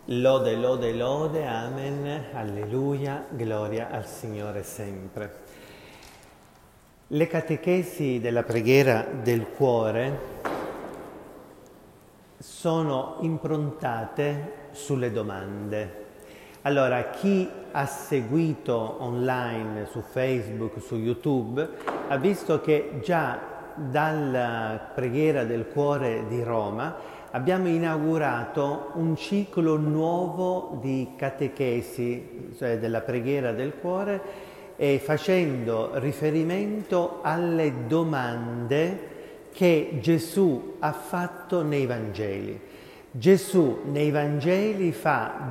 Lode, lode, lode, amen, alleluia, gloria al Signore sempre. Le catechesi della preghiera del cuore sono improntate sulle domande. Allora, chi ha seguito online su Facebook, su YouTube, ha visto che già dalla preghiera del cuore di Roma abbiamo inaugurato un ciclo nuovo di catechesi, cioè della preghiera del cuore, e facendo riferimento alle domande che Gesù ha fatto nei Vangeli. Gesù nei Vangeli fa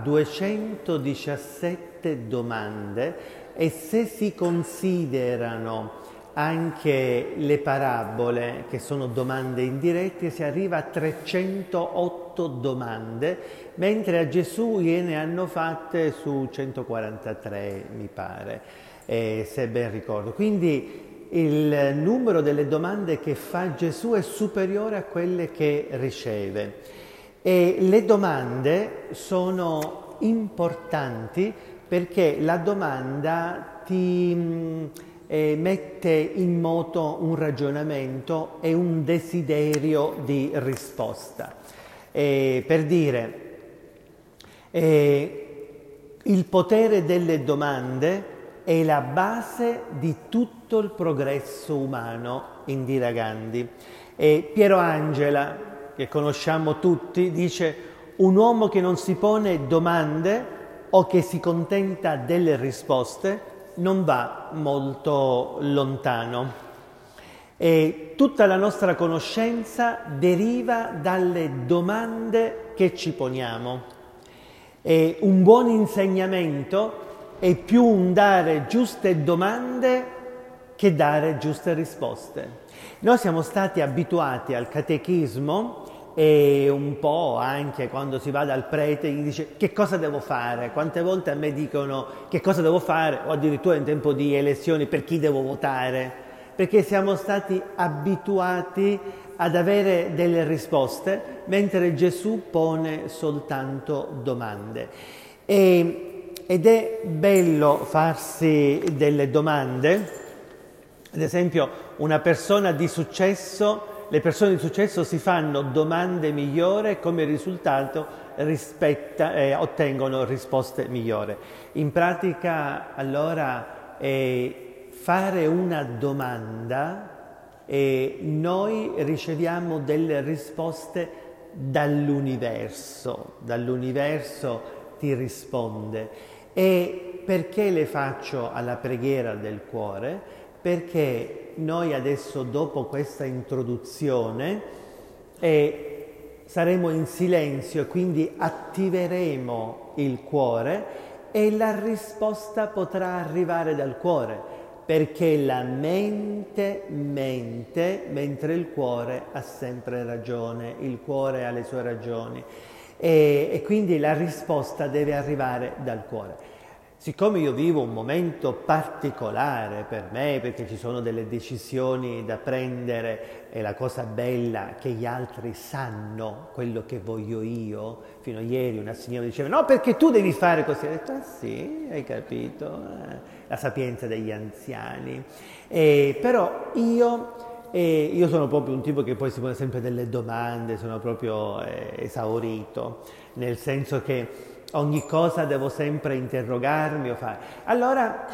217 domande e se si considerano anche le parabole, che sono domande indirette, si arriva a 308 domande, mentre a Gesù gliene hanno fatte su 143, mi pare, se ben ricordo. Quindi il numero delle domande che fa Gesù è superiore a quelle che riceve. E le domande sono importanti perché la domanda ti mette in moto un ragionamento e un desiderio di risposta. Per dire, il potere delle domande è la base di tutto il progresso umano, indira Gandhi. Piero Angela, che conosciamo tutti, dice: un uomo che non si pone domande o che si contenta delle risposte non va molto lontano. E tutta la nostra conoscenza deriva dalle domande che ci poniamo. E un buon insegnamento è più un dare giuste domande che dare giuste risposte. Noi siamo stati abituati al catechismo e un po' anche quando si va dal prete gli dice: che cosa devo fare? Quante volte a me dicono che cosa devo fare, o addirittura in tempo di elezioni per chi devo votare, perché siamo stati abituati ad avere delle risposte, mentre Gesù pone soltanto domande. Ed è bello farsi delle domande. Ad esempio, una persona di successo, le persone di successo si fanno domande migliori e come risultato ottengono risposte migliori. In pratica, allora, fare una domanda e noi riceviamo delle risposte dall'universo. Dall'universo ti risponde. E perché le faccio alla preghiera del cuore? Perché noi adesso, dopo questa introduzione, saremo in silenzio e quindi attiveremo il cuore e la risposta potrà arrivare dal cuore, perché la mente mente mentre il cuore ha sempre ragione, il cuore ha le sue ragioni e quindi la risposta deve arrivare dal cuore. Siccome io vivo un momento particolare per me, perché ci sono delle decisioni da prendere, è la cosa bella che gli altri sanno quello che voglio io. Fino a ieri una signora diceva: no, perché tu devi fare così. Ho detto: ah sì, hai capito, la sapienza degli anziani. Però io sono proprio un tipo che poi si pone sempre delle domande, sono proprio esaurito, nel senso che ogni cosa devo sempre interrogarmi o fare. Allora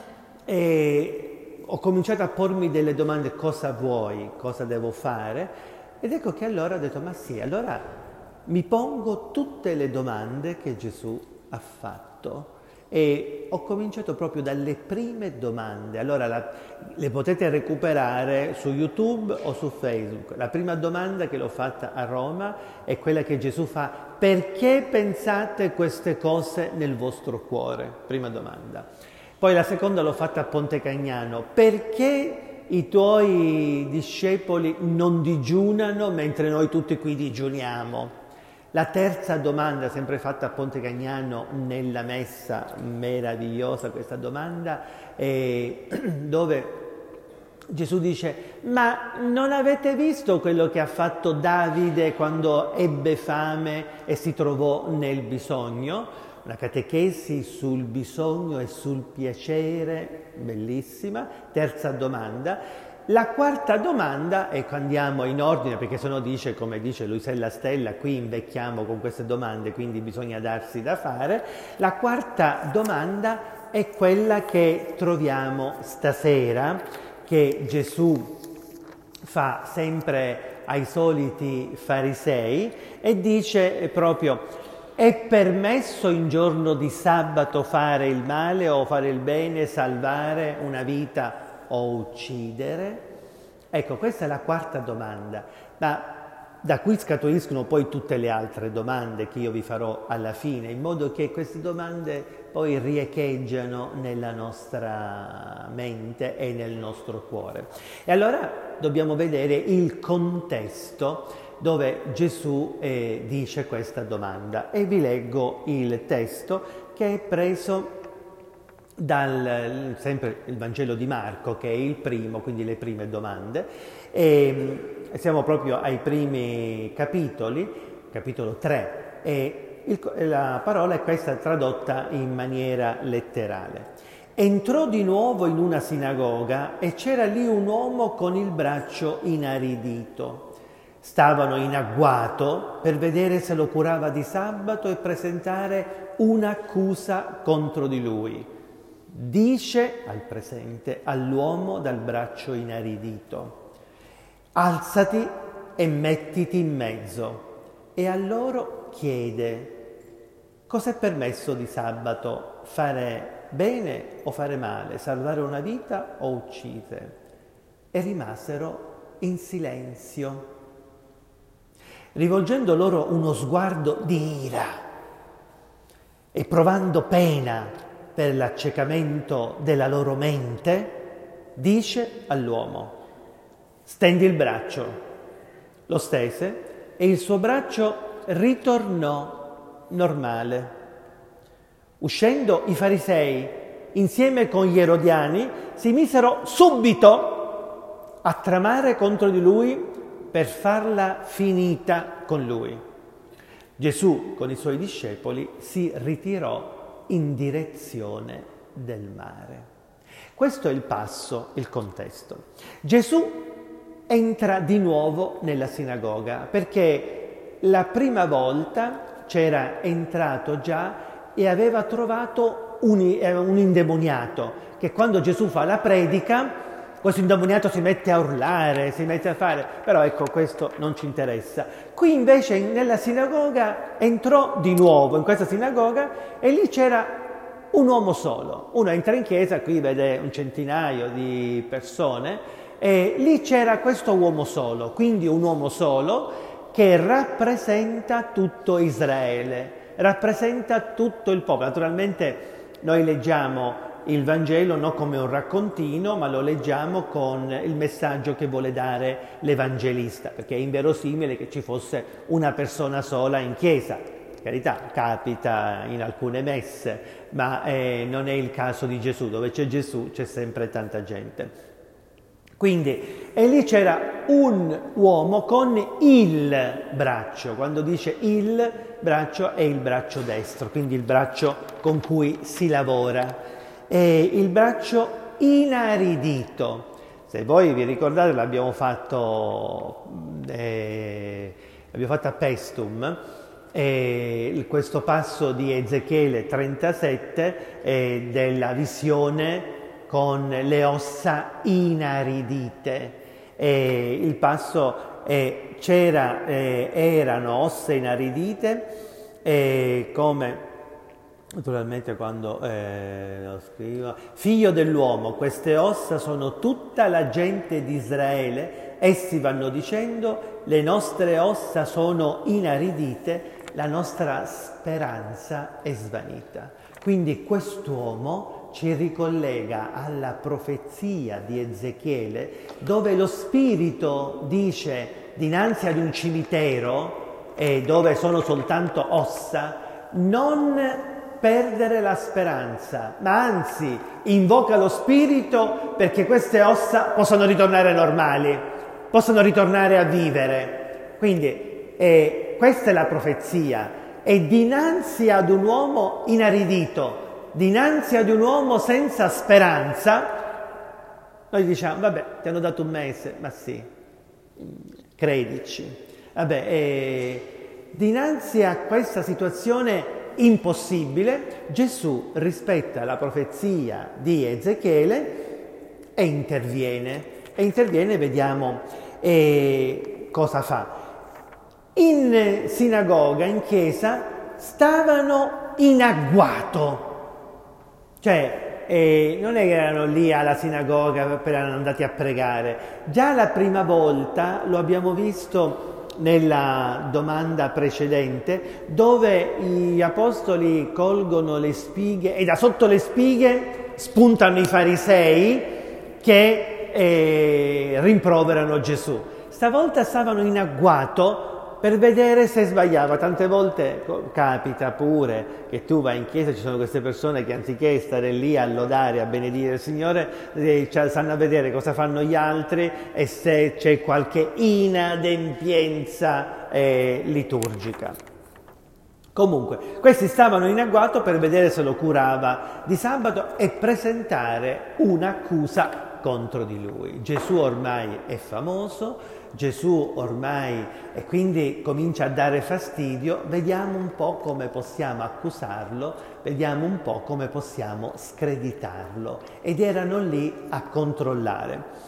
ho cominciato a pormi delle domande: cosa vuoi, cosa devo fare? Ed ecco che allora ho detto: ma sì, allora mi pongo tutte le domande che Gesù ha fatto. E ho cominciato proprio dalle prime domande. Allora le potete recuperare su YouTube o su Facebook. La prima domanda che l'ho fatta a Roma è quella che Gesù fa: perché pensate queste cose nel vostro cuore? Prima domanda. Poi la seconda l'ho fatta a Ponte Cagnano: perché i tuoi discepoli non digiunano mentre noi tutti qui digiuniamo? La terza domanda, sempre fatta a Ponte Cagnano nella messa, meravigliosa questa domanda, dove Gesù dice: ma non avete visto quello che ha fatto Davide quando ebbe fame e si trovò nel bisogno? Una catechesi sul bisogno e sul piacere, bellissima. Terza domanda. La quarta domanda, ecco, andiamo in ordine, perché sennò dice, come dice Luisella Stella, qui invecchiamo con queste domande, quindi bisogna darsi da fare. La quarta domanda è quella che troviamo stasera, che Gesù fa sempre ai soliti farisei, e dice proprio: è permesso in giorno di sabato fare il male o fare il bene, salvare una vita o uccidere? Ecco, questa è la quarta domanda, ma da qui scaturiscono poi tutte le altre domande che io vi farò alla fine, in modo che queste domande poi riecheggiano nella nostra mente e nel nostro cuore. E allora dobbiamo vedere il contesto dove Gesù dice questa domanda, e vi leggo il testo che è preso sempre il Vangelo di Marco, che è il primo, quindi le prime domande, e siamo proprio ai primi capitoli, capitolo 3, e la parola è questa tradotta in maniera letterale. Entrò di nuovo in una sinagoga e c'era lì un uomo con il braccio inaridito. Stavano in agguato per vedere se lo curava di sabato e presentare un'accusa contro di lui. Dice al presente all'uomo dal braccio inaridito: alzati e mettiti in mezzo. E a loro chiede: cos'è permesso di sabato? Fare bene o fare male? Salvare una vita o uccidere? E rimasero in silenzio, rivolgendo loro uno sguardo di ira e provando pena per l'accecamento della loro mente, dice all'uomo: stendi il braccio. Lo stese e il suo braccio ritornò normale. Uscendo i farisei insieme con gli erodiani si misero subito a tramare contro di lui per farla finita con lui. Gesù con i suoi discepoli si ritirò in direzione del mare. Questo è il passo, il contesto. Gesù entra di nuovo nella sinagoga perché la prima volta c'era entrato già e aveva trovato un indemoniato che, quando Gesù fa la predica, questo indemoniato si mette a urlare, si mette a fare, però ecco, questo non ci interessa. Qui invece nella sinagoga entrò di nuovo in questa sinagoga e lì c'era un uomo solo. Uno entra in chiesa, qui vede un centinaio di persone, e lì c'era questo uomo solo, quindi un uomo solo che rappresenta tutto Israele, rappresenta tutto il popolo. Naturalmente noi leggiamo il Vangelo non come un raccontino, ma lo leggiamo con il messaggio che vuole dare l'Evangelista, perché è inverosimile che ci fosse una persona sola in chiesa. Per carità, capita in alcune messe, ma non è il caso di Gesù. Dove c'è Gesù c'è sempre tanta gente. Quindi, e lì c'era un uomo con il braccio. Quando dice il braccio è il braccio destro, quindi il braccio con cui si lavora. E il braccio inaridito. Se voi vi ricordate, l'abbiamo fatto a Pestum, questo passo di Ezechiele 37 della visione con le ossa inaridite. Il passo erano ossa inaridite, come naturalmente quando lo scrivo: figlio dell'uomo, queste ossa sono tutta la gente di Israele. Essi vanno dicendo: le nostre ossa sono inaridite, la nostra speranza è svanita. Quindi quest'uomo ci ricollega alla profezia di Ezechiele, dove lo spirito dice, dinanzi ad un cimitero dove sono soltanto ossa, non perdere la speranza, ma anzi invoca lo Spirito perché queste ossa possano ritornare normali, possano ritornare a vivere. Quindi questa è la profezia. E dinanzi ad un uomo inaridito, dinanzi ad un uomo senza speranza, noi diciamo, vabbè, ti hanno dato un mese, ma sì, credici. Vabbè, dinanzi a questa situazione impossibile, Gesù rispetta la profezia di Ezechiele e interviene. Vediamo cosa fa. In sinagoga, in chiesa, stavano in agguato. Cioè, non è che erano lì alla sinagoga per erano andati a pregare. Già la prima volta, lo abbiamo visto nella domanda precedente, dove gli apostoli colgono le spighe e da sotto le spighe spuntano i farisei che rimproverano Gesù. Stavolta stavano in agguato per vedere se sbagliava. Tante volte capita pure che tu vai in chiesa e ci sono queste persone che anziché stare lì a lodare, a benedire il Signore, stanno a vedere cosa fanno gli altri e se c'è qualche inadempienza liturgica. Comunque, questi stavano in agguato per vedere se lo curava di sabato e presentare un'accusa contro di lui. Gesù ormai è famoso, Gesù ormai e quindi comincia a dare fastidio, vediamo un po' come possiamo accusarlo, vediamo un po' come possiamo screditarlo. Ed erano lì a controllare.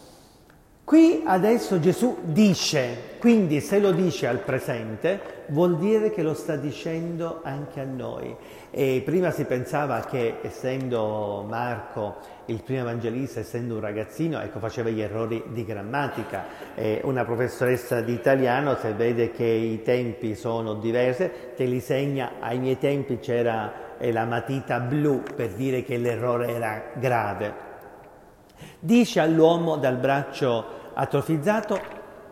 Qui adesso Gesù dice, quindi se lo dice al presente vuol dire che lo sta dicendo anche a noi. E prima si pensava che essendo Marco il primo evangelista, essendo un ragazzino, ecco, faceva gli errori di grammatica. Una professoressa di italiano, se vede che i tempi sono diversi, te li segna. Ai miei tempi c'era la matita blu per dire che l'errore era grave. Dice all'uomo dal braccio atrofizzato: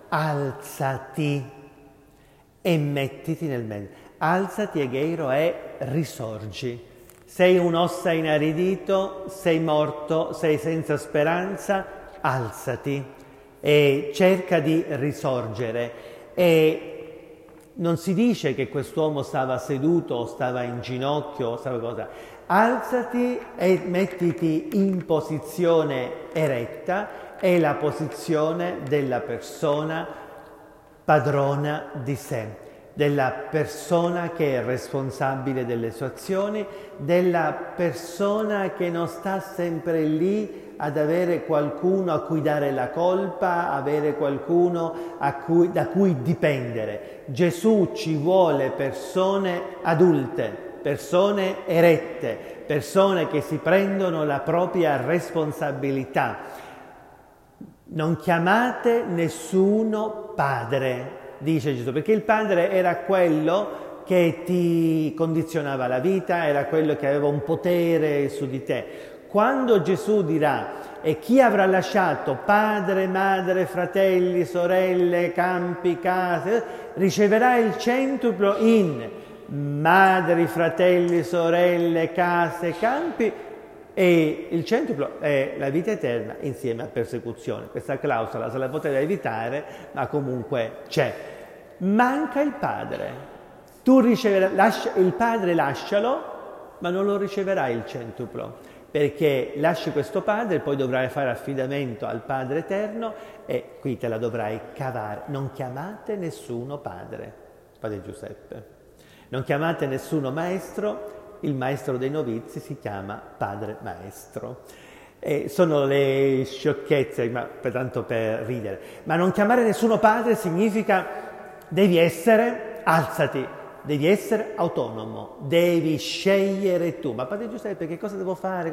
alzati e mettiti nel mezzo. Alzati, egheiro, è risorgi. Sei un'ossa inaridito, sei morto, sei senza speranza, alzati e cerca di risorgere. E non si dice che quest'uomo stava seduto o stava in ginocchio o stava cosa. Alzati e mettiti in posizione eretta, è la posizione della persona padrona di sé, della persona che è responsabile delle sue azioni, della persona che non sta sempre lì ad avere qualcuno a cui dare la colpa, avere qualcuno da cui dipendere. Gesù ci vuole persone adulte, persone erette, persone che si prendono la propria responsabilità. Non chiamate nessuno padre, dice Gesù, perché il padre era quello che ti condizionava la vita, era quello che aveva un potere su di te. Quando Gesù dirà: e chi avrà lasciato padre, madre, fratelli, sorelle, campi, case, riceverà il centuplo in madri, fratelli, sorelle, case, campi, e il centuplo è la vita eterna insieme a persecuzione. Questa clausola se la poteva evitare, ma comunque c'è. Manca il padre. Tu riceverai, il padre lascialo, ma non lo riceverai il centuplo, perché lasci questo padre e poi dovrai fare affidamento al Padre eterno e qui te la dovrai cavare. Non chiamate nessuno padre, Padre Giuseppe. Non chiamate nessuno maestro. Il maestro dei novizi si chiama padre maestro. Sono le sciocchezze, ma tanto per ridere. Ma non chiamare nessuno padre significa devi essere, alzati, devi essere autonomo, devi scegliere tu. Ma Padre Giuseppe, che cosa devo fare?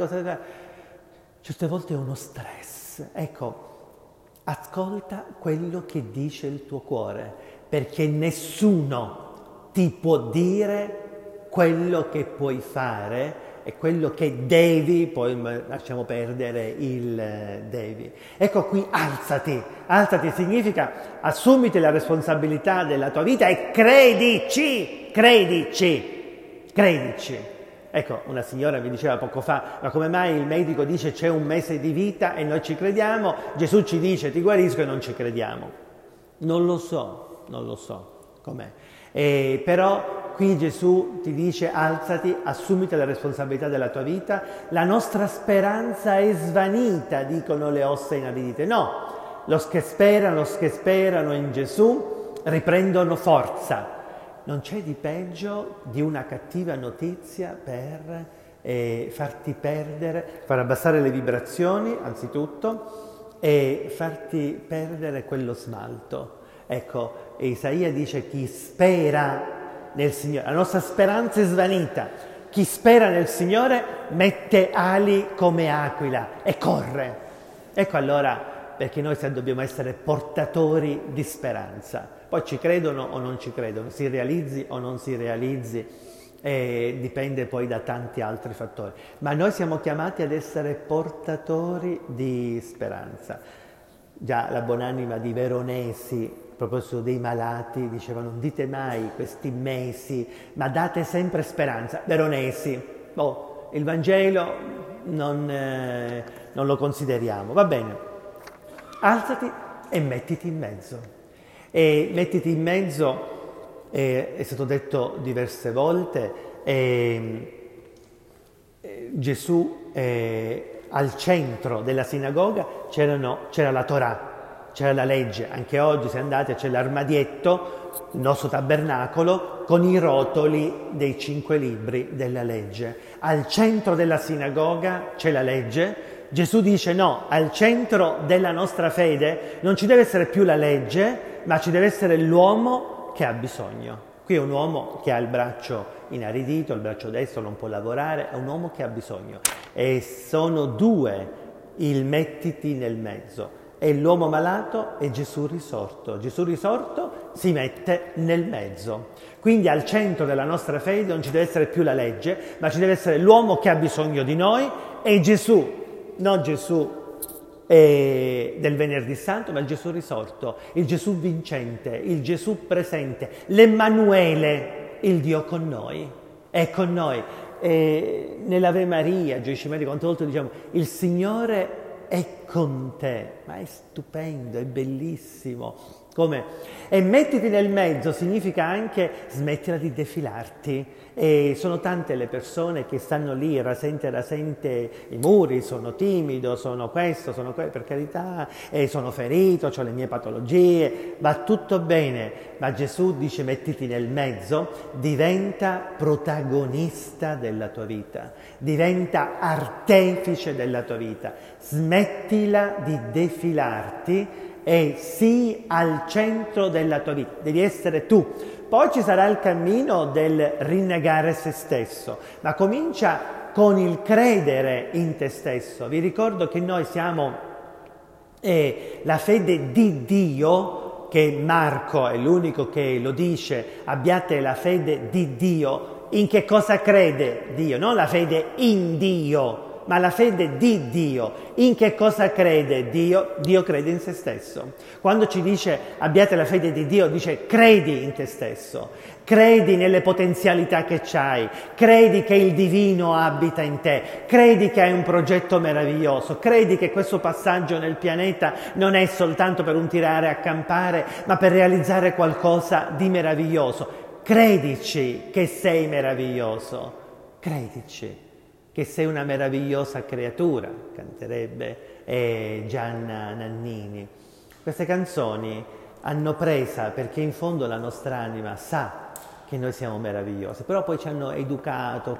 Certe volte è uno stress. Ecco, ascolta quello che dice il tuo cuore, perché nessuno ti può dire quello che puoi fare e quello che devi, poi lasciamo perdere il devi. Ecco qui, alzati. Alzati significa assumiti la responsabilità della tua vita e credici. Ecco, una signora mi diceva poco fa, ma come mai il medico dice c'è un mese di vita e noi ci crediamo, Gesù ci dice ti guarisco e non ci crediamo? Non lo so com'è. Però qui Gesù ti dice alzati, assumiti la responsabilità della tua vita, la nostra speranza è svanita, dicono le ossa inaridite. No, los che sperano in Gesù riprendono forza. Non c'è di peggio di una cattiva notizia per farti perdere, far abbassare le vibrazioni anzitutto e farti perdere quello smalto. Ecco, Isaia dice chi spera nel Signore, la nostra speranza è svanita, chi spera nel Signore mette ali come aquila e corre. Ecco allora perché noi dobbiamo essere portatori di speranza. Poi ci credono o non ci credono, si realizzi o non si realizzi, dipende poi da tanti altri fattori. Ma noi siamo chiamati ad essere portatori di speranza. Già la buonanima di Veronesi, a proposito dei malati, diceva non dite mai questi mesi, ma date sempre speranza. Veronesi, il Vangelo non lo consideriamo, va bene. Alzati e mettiti in mezzo. E mettiti in mezzo, è stato detto diverse volte, Gesù al centro della sinagoga c'era la Torah, c'era la legge. Anche oggi se andate c'è l'armadietto, il nostro tabernacolo, con i rotoli dei 5 libri della legge. Al centro della sinagoga c'è la legge. Gesù dice no, al centro della nostra fede non ci deve essere più la legge, ma ci deve essere l'uomo che ha bisogno. Qui è un uomo che ha il braccio inaridito, il braccio destro non può lavorare, è un uomo che ha bisogno. E sono due il mettiti nel mezzo. È l'uomo malato e Gesù risorto. Gesù risorto si mette nel mezzo. Quindi al centro della nostra fede non ci deve essere più la legge, ma ci deve essere l'uomo che ha bisogno di noi e Gesù. Non Gesù del Venerdì Santo, ma il Gesù risorto, il Gesù vincente, il Gesù presente, l'Emmanuele, il Dio con noi, è con noi. Nell'Ave Maria, Gioisci Maria, quante volte diciamo il Signore è con te, ma è stupendo, è bellissimo. Come? E mettiti nel mezzo significa anche smettila di defilarti. E sono tante le persone che stanno lì rasente i muri, sono timido, sono questo, sono quello, per carità, sono ferito, ho le mie patologie, va tutto bene, ma Gesù dice mettiti nel mezzo, diventa protagonista della tua vita, diventa artefice della tua vita, smettila di defilarti e sii al centro della tua vita, devi essere tu. Poi ci sarà il cammino del rinnegare se stesso, ma comincia con il credere in te stesso. Vi ricordo che noi siamo la fede di Dio, che Marco è l'unico che lo dice, abbiate la fede di Dio. In che cosa crede Dio? Non la fede in Dio, ma la fede di Dio. In che cosa crede Dio? Dio crede in se stesso. Quando ci dice abbiate la fede di Dio, dice credi in te stesso, credi nelle potenzialità che c'hai, credi che il divino abita in te, credi che hai un progetto meraviglioso, credi che questo passaggio nel pianeta non è soltanto per un tirare a campare, ma per realizzare qualcosa di meraviglioso. Credici che sei meraviglioso, credici che sei una meravigliosa creatura, canterebbe Gianna Nannini. Queste canzoni hanno presa perché in fondo la nostra anima sa che noi siamo meravigliosi, però poi ci hanno educato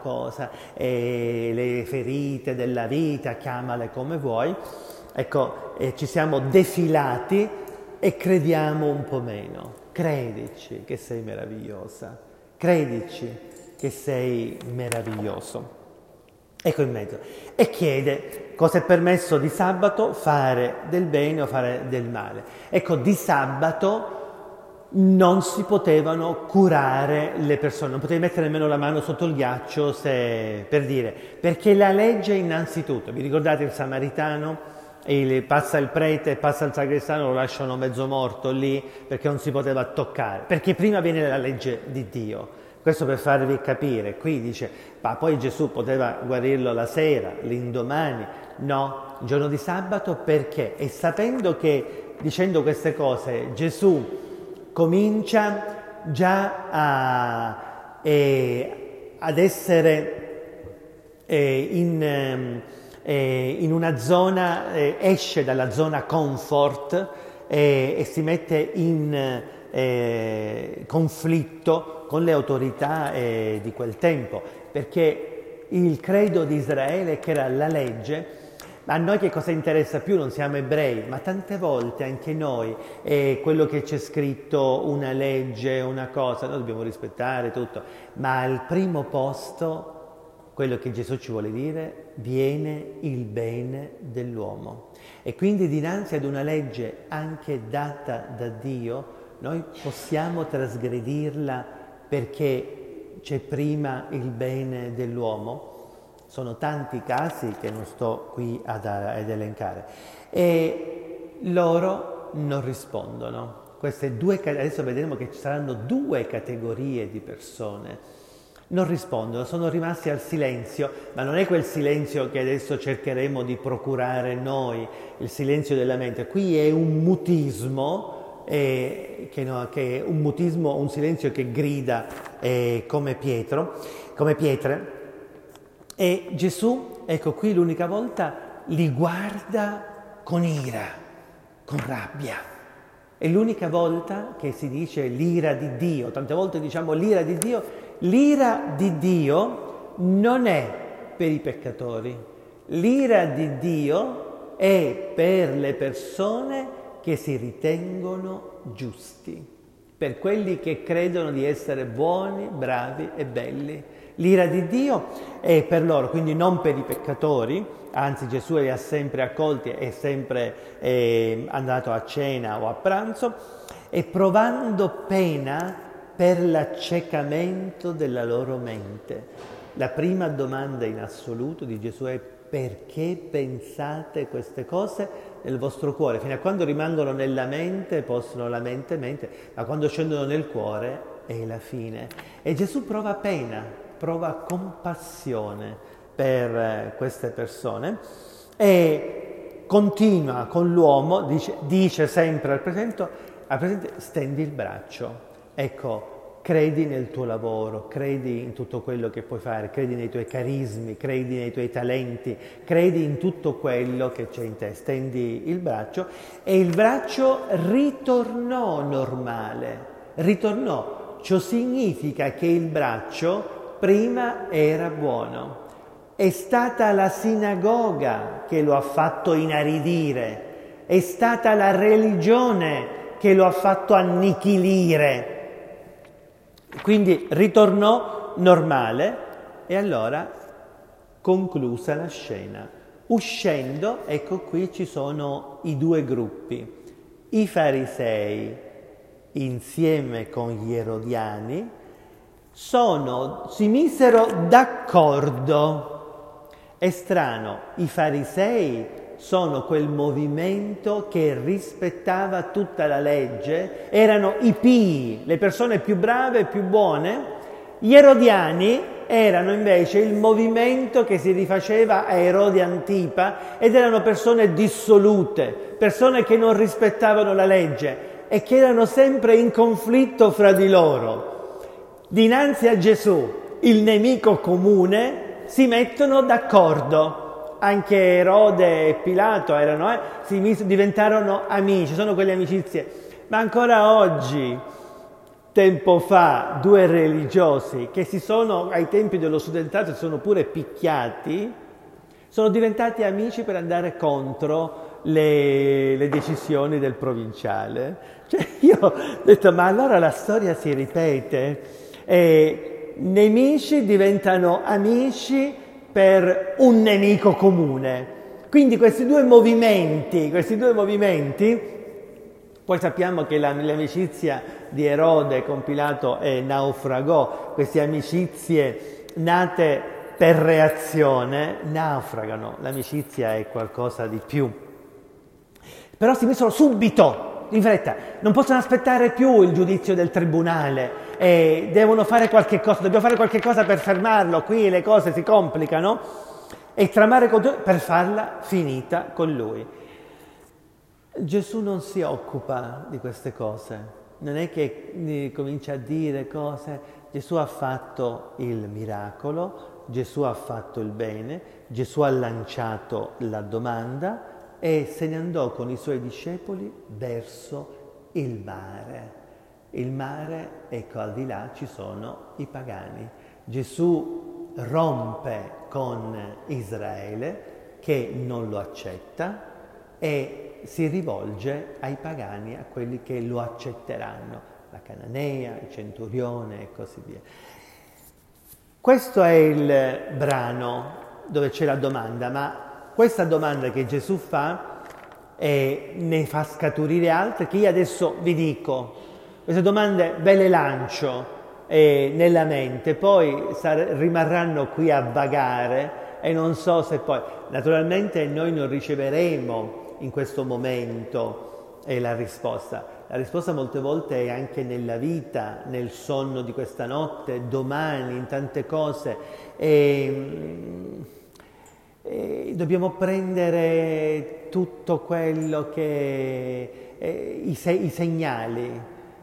le ferite della vita, chiamale come vuoi, ecco, ci siamo defilati e crediamo un po' meno. Credici che sei meravigliosa, credici che sei meraviglioso. Ecco in mezzo. E chiede cosa è permesso di sabato, fare del bene o fare del male. Ecco, di sabato non si potevano curare le persone, non potevi mettere nemmeno la mano sotto il ghiaccio, per dire, perché la legge innanzitutto, vi ricordate il samaritano? Passa il prete, passa il sacrestano, lo lasciano mezzo morto lì perché non si poteva toccare, perché prima viene la legge di Dio. Questo per farvi capire, qui dice, ma poi Gesù poteva guarirlo la sera, l'indomani, no, il giorno di sabato perché? E sapendo che dicendo queste cose Gesù comincia già ad essere in una zona, esce dalla zona comfort e si mette in conflitto con le autorità di quel tempo, perché il credo di Israele, che era la legge, a noi che cosa interessa più? Non siamo ebrei, ma tante volte anche noi quello che c'è scritto, una legge, una cosa, noi dobbiamo rispettare tutto, ma al primo posto quello che Gesù ci vuole dire, viene il bene dell'uomo. E quindi dinanzi ad una legge anche data da Dio, noi possiamo trasgredirla perché c'è prima il bene dell'uomo. Sono tanti casi che non sto qui ad elencare. E loro non rispondono. Adesso vedremo che ci saranno due categorie di persone. Non rispondono, sono rimasti al silenzio, ma non è quel silenzio che adesso cercheremo di procurare noi, il silenzio della mente. Qui è un mutismo, un silenzio che grida come pietre. E Gesù, ecco qui l'unica volta, li guarda con ira, con rabbia. È l'unica volta che si dice l'ira di Dio. Tante volte diciamo l'ira di Dio. L'ira di Dio non è per i peccatori. L'ira di Dio è per le persone che si ritengono giusti, per quelli che credono di essere buoni, bravi e belli. L'ira di Dio è per loro, quindi non per i peccatori, anzi Gesù li ha sempre accolti, è sempre andato a cena o a pranzo, e provando pena per l'accecamento della loro mente. La prima domanda in assoluto di Gesù è: perché pensate queste cose nel vostro cuore? Fino a quando rimangono nella mente possono la mente, ma quando scendono nel cuore è la fine. E Gesù prova pena, prova compassione per queste persone e continua con l'uomo, dice sempre al presente stendi il braccio. Ecco, credi nel tuo lavoro, credi in tutto quello che puoi fare, credi nei tuoi carismi, credi nei tuoi talenti, credi in tutto quello che c'è in te. Stendi il braccio e il braccio ritornò normale, ciò significa che il braccio prima era buono. È stata la sinagoga che lo ha fatto inaridire, è stata la religione che lo ha fatto annichilire. Quindi ritornò normale e allora conclusa la scena. Uscendo, ecco qui ci sono i due gruppi. I farisei insieme con gli erodiani si misero d'accordo. È strano, i farisei sono quel movimento che rispettava tutta la legge, erano i pii, le persone più brave e più buone. Gli erodiani erano invece il movimento che si rifaceva a Erode Antipa ed erano persone dissolute, persone che non rispettavano la legge e che erano sempre in conflitto fra di loro. Dinanzi a Gesù, il nemico comune, si mettono d'accordo. Anche Erode e Pilato diventarono amici, sono quelle amicizie. Ma ancora oggi, tempo fa, due religiosi che ai tempi dello studentato si sono pure picchiati, sono diventati amici per andare contro le decisioni del provinciale. Cioè io ho detto, ma allora la storia si ripete e nemici diventano amici per un nemico comune. Quindi questi due movimenti, poi sappiamo che l'amicizia di Erode con Pilato naufragò, queste amicizie nate per reazione naufragano, l'amicizia è qualcosa di più. Però si misero subito, in fretta, non possono aspettare più il giudizio del tribunale, e devono fare qualche cosa, dobbiamo fare qualche cosa per fermarlo, qui le cose si complicano, e tramare con Dio per farla finita con lui. Gesù non si occupa di queste cose, non è che comincia a dire cose. Gesù ha fatto il miracolo, Gesù ha fatto il bene, Gesù ha lanciato la domanda e se ne andò con i suoi discepoli verso il mare. Il mare, ecco, al di là ci sono i pagani. Gesù rompe con Israele che non lo accetta e si rivolge ai pagani, a quelli che lo accetteranno, la Cananea, il centurione e così via. Questo è il brano dove c'è la domanda, ma questa domanda che Gesù fa ne fa scaturire altre che io adesso vi dico. Queste domande ve le lancio nella mente, poi rimarranno qui a vagare e non so se poi, naturalmente noi non riceveremo in questo momento la risposta. La risposta molte volte è anche nella vita, nel sonno di questa notte, domani, in tante cose. Dobbiamo prendere tutto quello che i segnali,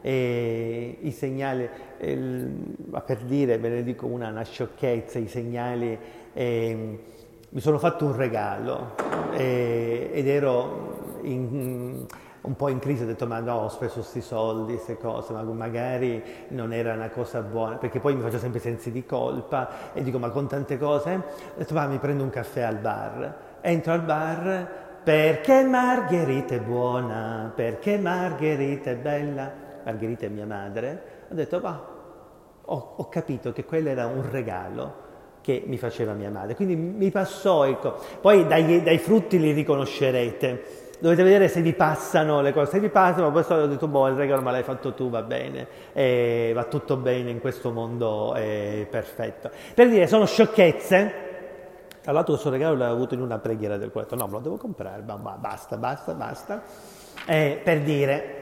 per dire, ve ne dico una sciocchezza, i segnali. Mi sono fatto un regalo ed ero un po' in crisi, ho detto ma no, ho speso questi soldi, queste cose, ma magari non era una cosa buona, perché poi mi faccio sempre sensi di colpa e dico ma con tante cose, ho detto ma mi prendo un caffè al bar, entro al bar perché Margherita è buona, perché Margherita è bella, Margherita è mia madre, ho detto ma ho capito che quello era un regalo che mi faceva mia madre, quindi mi passò, ecco. Poi dai frutti li riconoscerete. Dovete vedere se vi passano le cose, se vi passano, poi ho detto, boh, il regalo me l'hai fatto tu, va bene, va tutto bene in questo mondo, è perfetto. Per dire, sono sciocchezze. Tra l'altro questo regalo l'avevo avuto in una preghiera del cuore, ho detto, no, me lo devo comprare, ma basta. Per dire,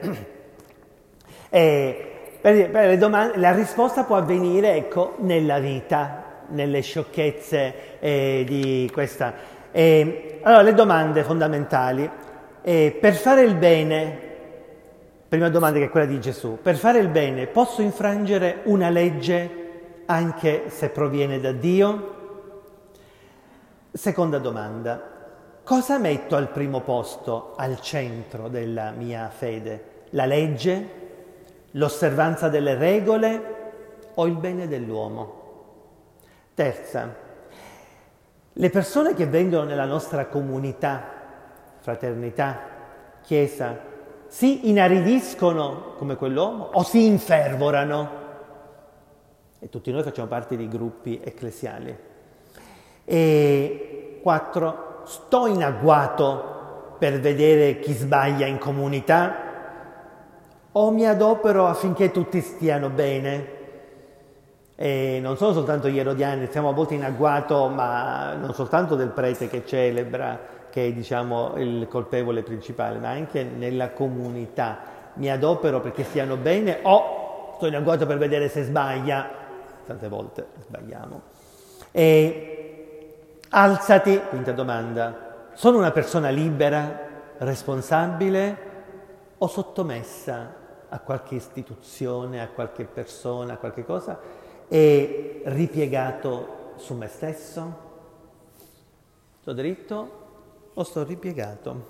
le domande, la risposta può avvenire, ecco, nella vita, nelle sciocchezze di questa. Allora, le domande fondamentali. Per fare il bene, prima domanda che è quella di Gesù, per fare il bene posso infrangere una legge anche se proviene da Dio? Seconda domanda, cosa metto al primo posto, al centro della mia fede? La legge, l'osservanza delle regole o il bene dell'uomo? Terza, le persone che vengono nella nostra comunità, fraternità, chiesa, si inaridiscono come quell'uomo o si infervorano? E tutti noi facciamo parte di gruppi ecclesiali. E 4, sto in agguato per vedere chi sbaglia in comunità o mi adopero affinché tutti stiano bene? E non sono soltanto gli erodiani, siamo a volte in agguato, ma non soltanto del prete che celebra, che è diciamo il colpevole principale, ma anche nella comunità. Mi adopero perché stiano bene o sto in agguato per vedere se sbaglia? Tante volte sbagliamo. E alzati, quinta domanda, sono una persona libera, responsabile o sottomessa a qualche istituzione, a qualche persona, a qualche cosa e ripiegato su me stesso? Sto dritto o sto ripiegato?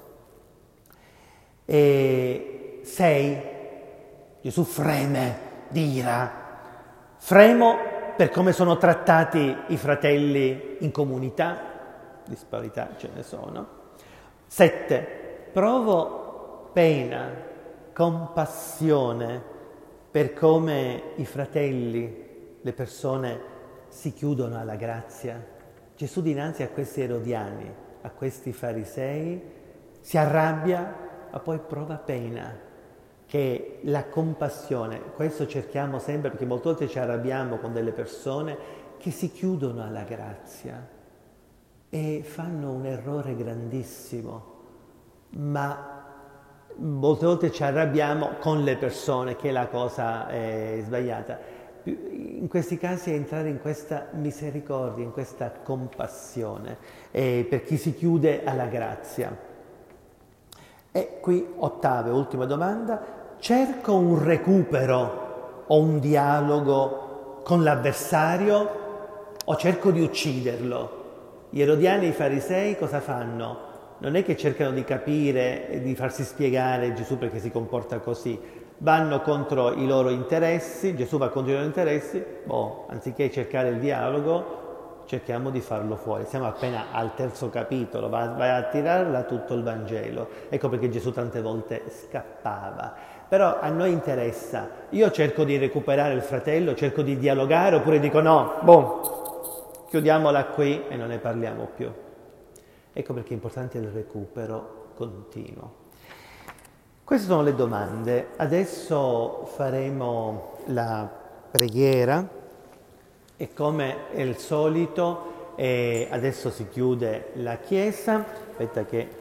E 6, Gesù freme di ira. Fremo per come sono trattati i fratelli in comunità, disparità ce ne sono. 7, provo pena, compassione per come i fratelli, le persone si chiudono alla grazia. Gesù dinanzi a questi erodiani, a questi farisei, si arrabbia, ma poi prova pena, che la compassione, questo cerchiamo sempre perché molte volte ci arrabbiamo con delle persone che si chiudono alla grazia e fanno un errore grandissimo, ma molte volte ci arrabbiamo con le persone, che è la cosa sbagliata. In questi casi è entrare in questa misericordia, in questa compassione, per chi si chiude alla grazia. E qui, ottava e ultima domanda, cerco un recupero o un dialogo con l'avversario o cerco di ucciderlo? Gli erodiani e i farisei cosa fanno? Non è che cercano di capire e di farsi spiegare Gesù perché si comporta così, vanno contro i loro interessi, Gesù va contro i loro interessi, anziché cercare il dialogo, cerchiamo di farlo fuori. Siamo appena al terzo capitolo, vai a tirarla tutto il Vangelo. Ecco perché Gesù tante volte scappava. Però a noi interessa, io cerco di recuperare il fratello, cerco di dialogare, oppure dico no, chiudiamola qui e non ne parliamo più. Ecco perché è importante il recupero continuo. Queste sono le domande. Adesso faremo la preghiera e come è il solito, adesso si chiude la chiesa. Aspetta che